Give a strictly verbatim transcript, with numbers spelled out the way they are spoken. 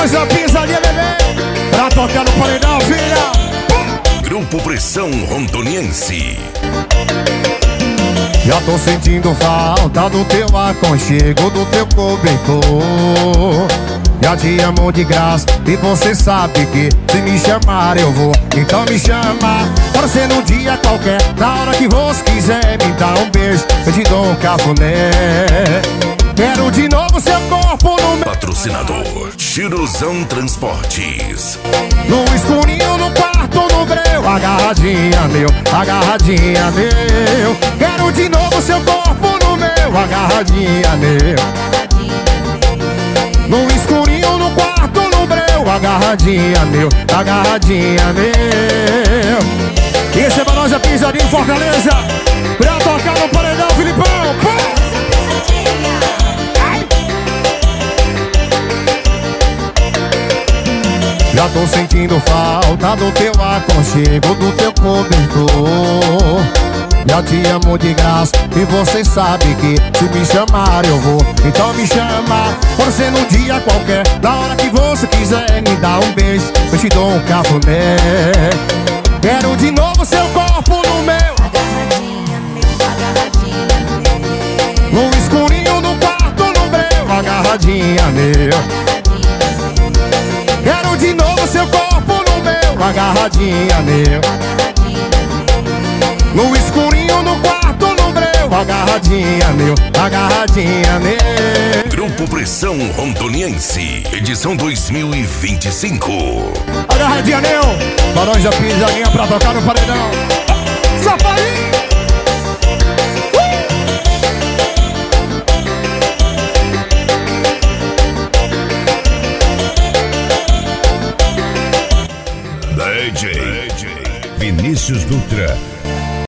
Barões da Pisadinha, bebê. Pra tocar no paredão, filha. Grupo Pressão Rondoniense. Já tô sentindo falta do teu aconchego, do teu cobertor. Já te amo de graça e você sabe que se me chamar eu vou. Então me chama, pode ser num dia qualquer, na hora que você quiser. Me dá um beijo, eu te dou um cafuné. Quero de novo seu corpo no meu. Patrocinador Chiruzão Transportes. No escurinho, no quarto, no breu. Agarradinha meu, agarradinha meu. Quero de novo seu corpo no meu. Agarradinha meu. No escurinho, no quarto, no breu. Agarradinha meu, agarradinha meu. E esse é Barões da Pisadinha em Fortaleza. Pra tocar no paredão, Filipão. Pô! Já tô sentindo falta do teu aconchego, do teu cobertor. Já te amo de graça e você sabe que se me chamar eu vou. Então me chama, pode ser num dia qualquer, na hora que você quiser. Me dá um beijo, eu te dou um cafuné. Quero de novo seu corpo no meu. Agarradinha meu, agarradinha meu. No escurinho, no quarto, no breu. Agarradinha meu. Quero de novo seu corpo no meu. Agarradinha meu. No escurinho, no quarto, no breu. Agarradinha meu, agarradinha meu. Grupo Pressão Rondoniense, edição dois mil e vinte e cinco. Agarradinha meu. Barões da Pisadinha pra tocar no paredão. Safarinho. D J Vinícius Dutra.